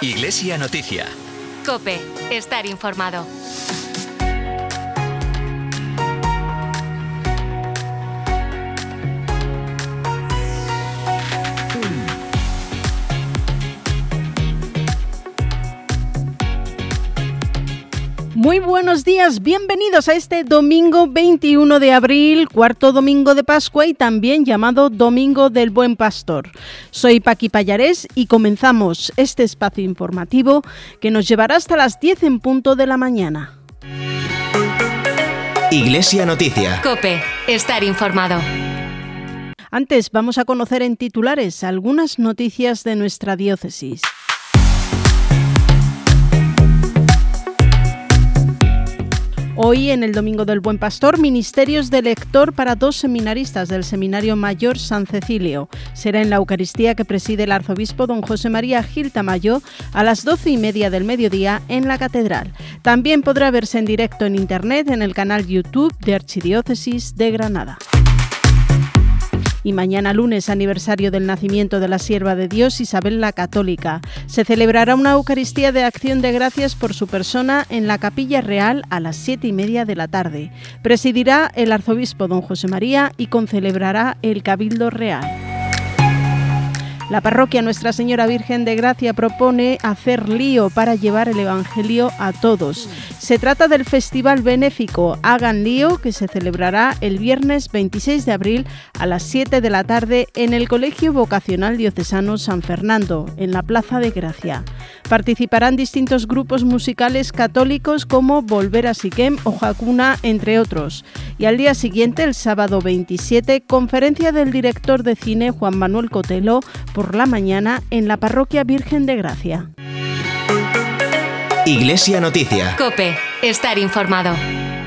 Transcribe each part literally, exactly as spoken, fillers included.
Iglesia Noticia. COPE. Estar informado. Muy buenos días, bienvenidos a este domingo veintiuno de abril, cuarto domingo de Pascua y también llamado Domingo del Buen Pastor. Soy Paqui Pallarés y comenzamos este espacio informativo que nos llevará hasta las diez en punto de la mañana. Iglesia Noticia. COPE. Estar informado. Antes vamos a conocer en titulares algunas noticias de nuestra diócesis. Hoy, en el Domingo del Buen Pastor, ministerios de lector para dos seminaristas del Seminario Mayor San Cecilio. Será en la Eucaristía que preside el arzobispo don José María Gil Tamayo a las doce y media del mediodía en la Catedral. También podrá verse en directo en Internet en el canal YouTube de Archidiócesis de Granada. Y mañana lunes, aniversario del nacimiento de la sierva de Dios Isabel la Católica. Se celebrará una Eucaristía de acción de gracias por su persona en la Capilla Real a las siete y media de la tarde. Presidirá el arzobispo don José María y concelebrará el Cabildo Real. La parroquia Nuestra Señora Virgen de Gracia propone hacer lío para llevar el Evangelio a todos. Se trata del festival benéfico Hagan Lío, que se celebrará el viernes veintiséis de abril a las siete de la tarde en el Colegio Vocacional Diocesano San Fernando, en la Plaza de Gracia. Participarán distintos grupos musicales católicos como Volver a Siquem o Jacuna, entre otros. Y al día siguiente, el sábado veintisiete, conferencia del director de cine Juan Manuel Cotelo por la mañana en la Parroquia Virgen de Gracia. Iglesia Noticia. COPE. Estar informado.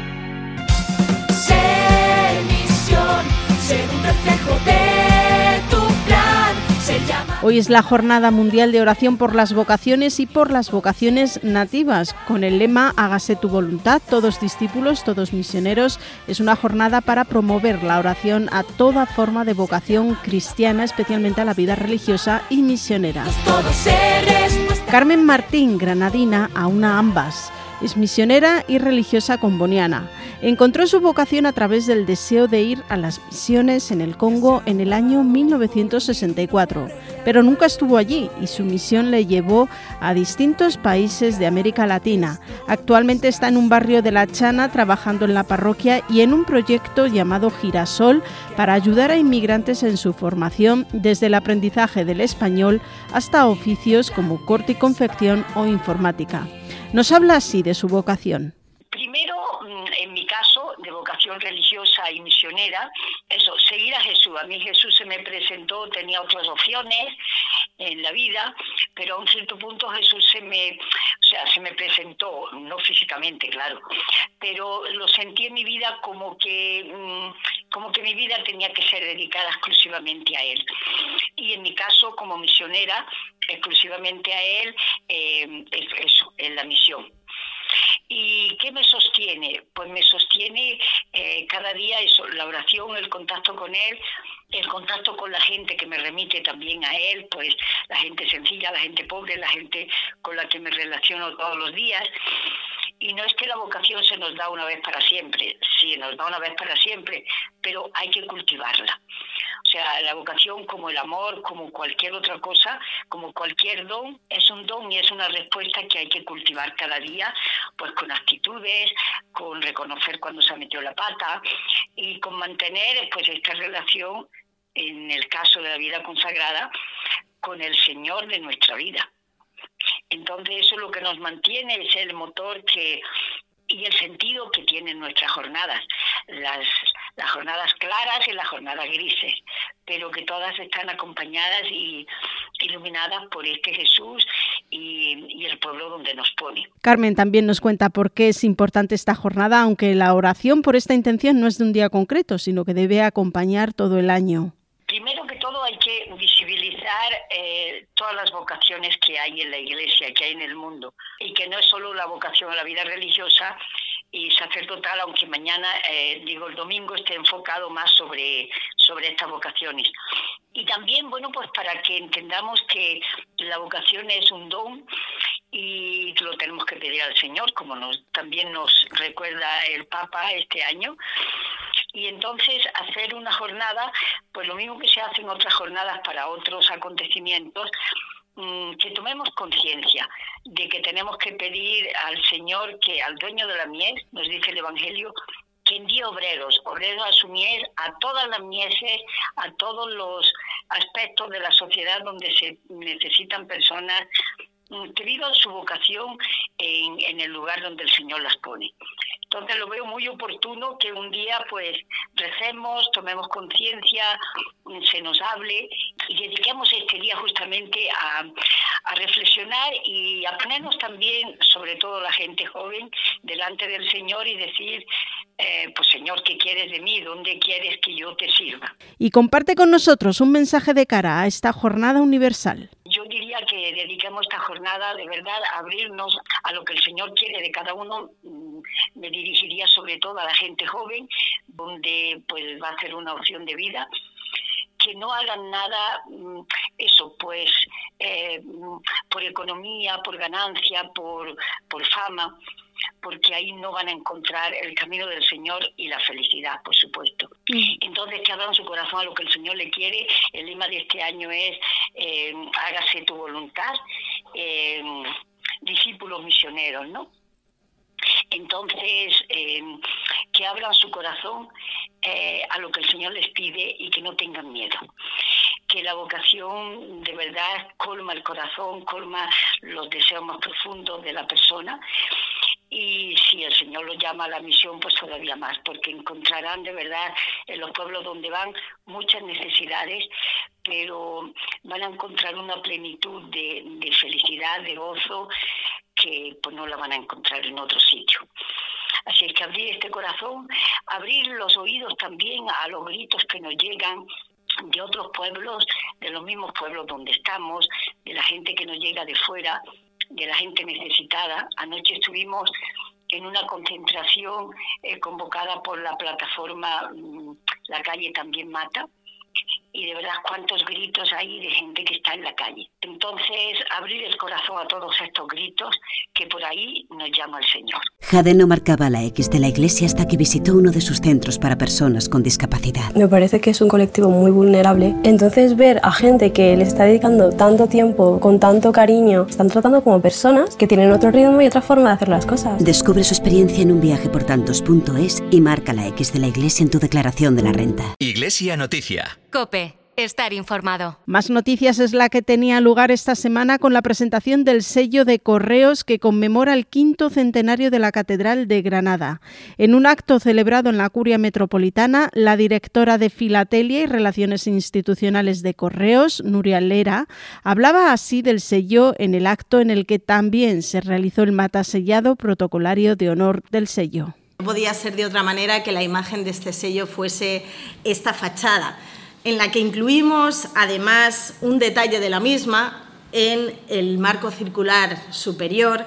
Ser misión, ser un reflejo de tu plan. Se llama... Hoy es la Jornada Mundial de Oración por las Vocaciones y por las Vocaciones Nativas, con el lema Hágase tu voluntad, todos discípulos, todos misioneros. Es una jornada para promover la oración a toda forma de vocación cristiana, especialmente a la vida religiosa y misionera. Todos eres nuestra... Carmen Martín, granadina, aúna ambas. Es misionera y religiosa comboniana. Encontró su vocación a través del deseo de ir a las misiones en el Congo en el año mil novecientos sesenta y cuatro, pero nunca estuvo allí y su misión le llevó a distintos países de América Latina. Actualmente está en un barrio de La Chana trabajando en la parroquia y en un proyecto llamado Girasol para ayudar a inmigrantes en su formación desde el aprendizaje del español hasta oficios como corte y confección o informática. Nos habla así de su vocación. Primero, en mi caso, de vocación religiosa y misionera, eso, seguir a Jesús. A mí Jesús se me presentó, tenía otras opciones en la vida, pero a un cierto punto Jesús se me, o sea, se me presentó, no físicamente, claro, pero lo sentí en mi vida como que, como que mi vida tenía que ser dedicada exclusivamente a Él. Y en mi caso, como misionera, exclusivamente a Él, eh, eso, en la misión. ¿Y qué me sostiene? Pues me sostiene eh, cada día eso, la oración, el contacto con Él, el contacto con la gente que me remite también a Él, pues la gente sencilla, la gente pobre, la gente con la que me relaciono todos los días. Y no es que la vocación se nos da una vez para siempre, sí, nos da una vez para siempre, pero hay que cultivarla. O sea, la vocación, como el amor, como cualquier otra cosa, como cualquier don, es un don y es una respuesta que hay que cultivar cada día, pues con actitudes, con reconocer cuando se ha metido la pata y con mantener pues esta relación, en el caso de la vida consagrada, con el Señor de nuestra vida. Entonces eso es lo que nos mantiene, es el motor que y el sentido que tienen nuestras jornadas, las, las jornadas claras y las jornadas grises, pero que todas están acompañadas y iluminadas por este Jesús y, y el pueblo donde nos pone. Carmen también nos cuenta por qué es importante esta jornada, aunque la oración por esta intención no es de un día concreto, sino que debe acompañar todo el año. Primero que todo hay que visibilizar eh, todas las vocaciones que hay en la Iglesia, que hay en el mundo, y que no es solo la vocación a la vida religiosa y sacerdotal, aunque mañana, eh, digo el domingo, esté enfocado más sobre, sobre estas vocaciones. Y también también, bueno, pues para que entendamos que la vocación es un don y lo tenemos que pedir al Señor, como nos también nos recuerda el Papa este año. Y entonces hacer una jornada, pues lo mismo que se hacen otras jornadas para otros acontecimientos, que tomemos conciencia de que tenemos que pedir al Señor, que al dueño de la mies, nos dice el Evangelio, que envíe obreros, obreros a su mies, a todas las mieses, a todos los aspectos de la sociedad donde se necesitan personas que vivan su vocación en, en el lugar donde el Señor las pone. Entonces lo veo muy oportuno que un día pues recemos, tomemos conciencia, se nos hable y dediquemos este día justamente a, a reflexionar y a ponernos también, sobre todo la gente joven, delante del Señor y decir, eh, pues Señor, ¿qué quieres de mí? ¿Dónde quieres que yo te sirva? Y comparte con nosotros un mensaje de cara a esta jornada universal. Yo diría que dediquemos esta jornada de verdad a abrirnos a lo que el Señor quiere de cada uno. Me dirigiría sobre todo a la gente joven, donde pues va a ser una opción de vida, que no hagan nada, eso pues, eh, por economía, por ganancia, por, por fama, porque ahí no van a encontrar el camino del Señor y la felicidad, por supuesto. Mm. Entonces, que abran su corazón a lo que el Señor le quiere. El lema de este año es eh, hágase tu voluntad, eh, discípulos misioneros, ¿no? Entonces, eh, que abran su corazón eh, a lo que el Señor les pide y que no tengan miedo. Que la vocación de verdad colma el corazón, colma los deseos más profundos de la persona. Y si el Señor los llama a la misión, pues todavía más, porque encontrarán de verdad en los pueblos donde van muchas necesidades, pero van a encontrar una plenitud de, de felicidad, de gozo, que pues no la van a encontrar en otro sitio. Así es que abrir este corazón, abrir los oídos también a los gritos que nos llegan de otros pueblos, de los mismos pueblos donde estamos, de la gente que nos llega de fuera, de la gente necesitada. Anoche estuvimos en una concentración eh, convocada por la plataforma La Calle También Mata, y de verdad cuántos gritos hay de gente que está en la calle. Entonces, abrir el corazón a todos estos gritos que por ahí nos llama el Señor. Jade no marcaba la X de la Iglesia hasta que visitó uno de sus centros para personas con discapacidad. Me parece que es un colectivo muy vulnerable. Entonces, ver a gente que les está dedicando tanto tiempo, con tanto cariño, están tratando como personas que tienen otro ritmo y otra forma de hacer las cosas. Descubre su experiencia en un viaje por tantos punto es y marca la X de la Iglesia en tu declaración de la renta. Iglesia Noticia. COPE. Estar informado. Más noticias es la que tenía lugar esta semana con la presentación del sello de Correos que conmemora el quinto centenario de la Catedral de Granada. En un acto celebrado en la Curia Metropolitana, la directora de Filatelia y Relaciones Institucionales de Correos, Nuria Lera, hablaba así del sello en el acto en el que también se realizó el matasellado protocolario de honor del sello. No podía ser de otra manera que la imagen de este sello fuese esta fachada, en la que incluimos además un detalle de la misma en el marco circular superior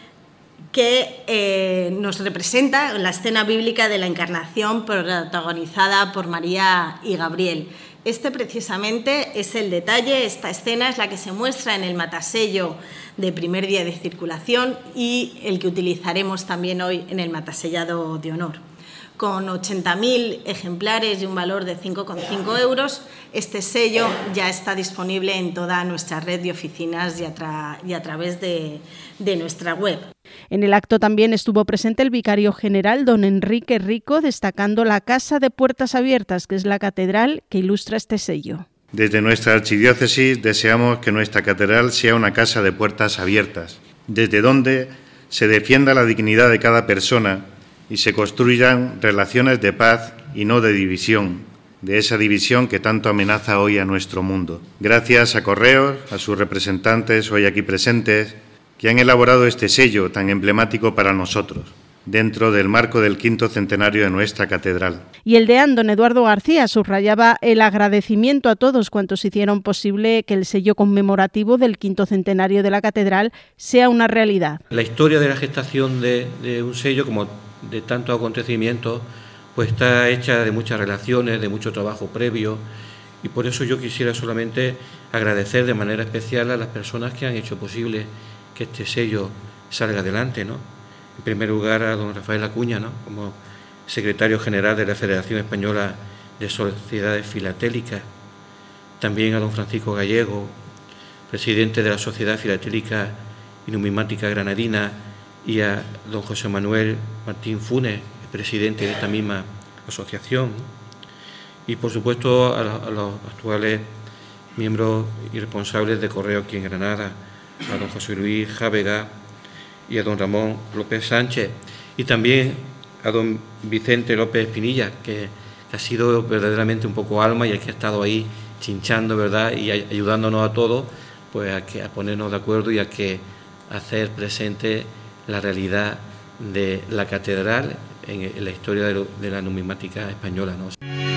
que eh, nos representa la escena bíblica de la Encarnación protagonizada por María y Gabriel. Este precisamente es el detalle, esta escena es la que se muestra en el matasello de primer día de circulación y el que utilizaremos también hoy en el matasellado de honor. Con ochenta mil ejemplares y un valor de cinco coma cinco euros, este sello ya está disponible en toda nuestra red de oficinas y a, tra- y a través de, de nuestra web. En el acto también estuvo presente el vicario general, don Enrique Rico, destacando la Casa de Puertas Abiertas, que es la catedral que ilustra este sello. Desde nuestra archidiócesis deseamos que nuestra catedral sea una casa de puertas abiertas, desde donde se defienda la dignidad de cada persona y se construyan relaciones de paz y no de división, de esa división que tanto amenaza hoy a nuestro mundo. Gracias a Correos, a sus representantes hoy aquí presentes, que han elaborado este sello tan emblemático para nosotros, dentro del marco del quinto centenario de nuestra catedral. Y el deán, don Eduardo García, subrayaba el agradecimiento a todos cuantos hicieron posible que el sello conmemorativo del quinto centenario de la catedral sea una realidad. La historia de la gestación de, de un sello, como de tantos acontecimientos, pues está hecha de muchas relaciones, de mucho trabajo previo Y por eso yo quisiera solamente agradecer de manera especial a las personas que han hecho posible que este sello salga adelante, ¿no? En primer lugar a don Rafael Acuña, ¿no?, como secretario general de la Federación Española de Sociedades Filatélicas, también a don Francisco Gallego, presidente de la Sociedad Filatélica y Numismática Granadina, y a don José Manuel Martín Funes, presidente de esta misma asociación, y por supuesto a, la, a los actuales miembros y responsables de Correo aquí en Granada, a don José Luis Jávega y a don Ramón López Sánchez, y también a don Vicente López Pinilla, que ha sido verdaderamente un poco alma y el que ha estado ahí chinchando, ¿verdad?, y ayudándonos a todos pues a, que, a ponernos de acuerdo y a que hacer presente la realidad de la catedral en, en la historia de, lo, de la numismática española, ¿no?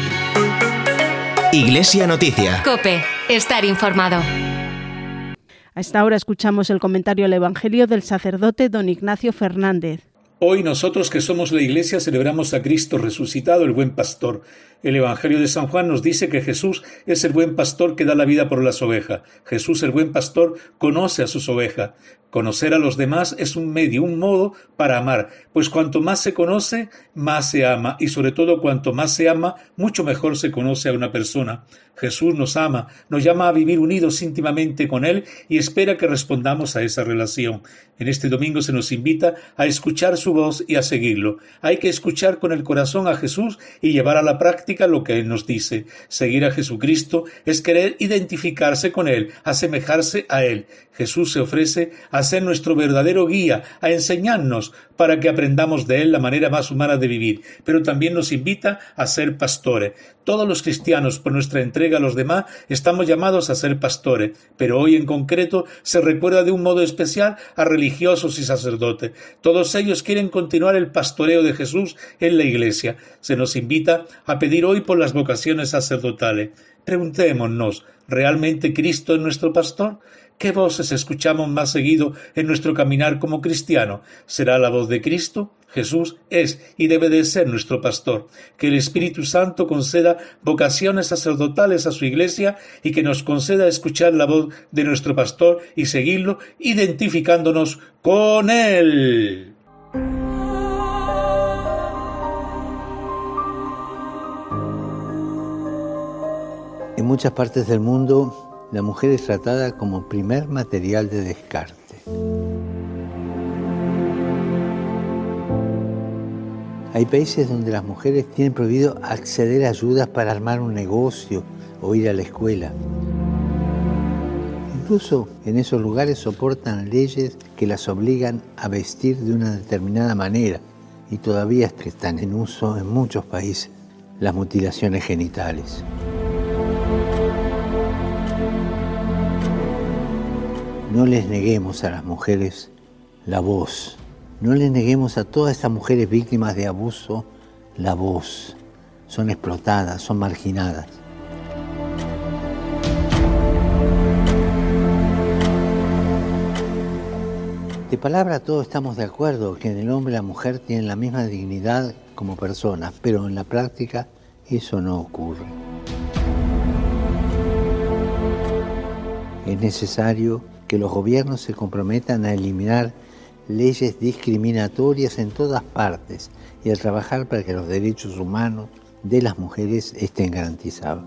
Iglesia Noticia. COPE. Estar informado. A esta hora escuchamos el comentario al Evangelio del sacerdote don Ignacio Fernández. Hoy nosotros que somos la Iglesia celebramos a Cristo resucitado, el buen pastor. El Evangelio de San Juan nos dice que Jesús es el buen pastor que da la vida por las ovejas. Jesús, el buen pastor, conoce a sus ovejas. Conocer a los demás es un medio, un modo para amar, pues cuanto más se conoce, más se ama, y sobre todo cuanto más se ama, mucho mejor se conoce a una persona. Jesús nos ama, nos llama a vivir unidos íntimamente con Él y espera que respondamos a esa relación. En este domingo se nos invita a escuchar su voz y a seguirlo. Hay que escuchar con el corazón a Jesús y llevar a la práctica lo que Él nos dice. Seguir a Jesucristo es querer identificarse con Él, asemejarse a Él. Jesús se ofrece a ser nuestro verdadero guía, a enseñarnos para que aprendamos de Él la manera más humana de vivir, pero también nos invita a ser pastores. Todos los cristianos, por nuestra entrega a los demás, estamos llamados a ser pastores, pero hoy en concreto se recuerda de un modo especial a religiosos y sacerdotes. Todos ellos quieren continuar el pastoreo de Jesús en la Iglesia. Se nos invita a pedir hoy por las vocaciones sacerdotales. Preguntémonos, ¿realmente Cristo es nuestro pastor? ¿Qué voces escuchamos más seguido en nuestro caminar como cristiano? ¿Será la voz de Cristo? Jesús es y debe de ser nuestro pastor. Que el Espíritu Santo conceda vocaciones sacerdotales a su Iglesia y que nos conceda escuchar la voz de nuestro pastor y seguirlo, identificándonos con Él. En muchas partes del mundo, la mujer es tratada como primer material de descarte. Hay países donde las mujeres tienen prohibido acceder a ayudas para armar un negocio o ir a la escuela. Incluso en esos lugares soportan leyes que las obligan a vestir de una determinada manera y todavía están en uso en muchos países las mutilaciones genitales. No les neguemos a las mujeres la voz. No les neguemos a todas estas mujeres víctimas de abuso la voz. Son explotadas, son marginadas. De palabra todos estamos de acuerdo que en el hombre y la mujer tienen la misma dignidad como personas, pero en la práctica eso no ocurre. Es necesario que los gobiernos se comprometan a eliminar leyes discriminatorias en todas partes y a trabajar para que los derechos humanos de las mujeres estén garantizados.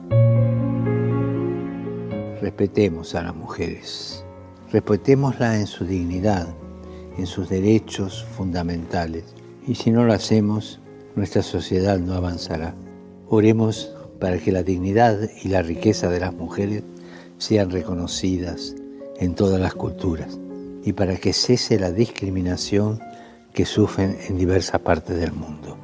Respetemos a las mujeres, respetémoslas en su dignidad, en sus derechos fundamentales, y si no lo hacemos, nuestra sociedad no avanzará. Oremos para que la dignidad y la riqueza de las mujeres sean reconocidas en todas las culturas y para que cese la discriminación que sufren en diversas partes del mundo.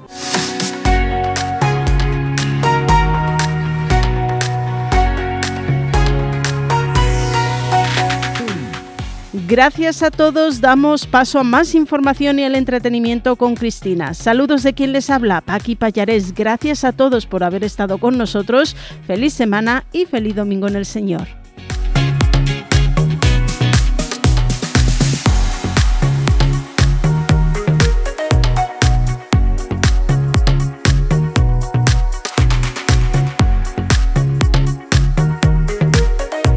Gracias a todos, damos paso a más información y al entretenimiento con Cristina. Saludos de quien les habla, Paqui Pallarés. Gracias a todos por haber estado con nosotros. Feliz semana y feliz domingo en el Señor.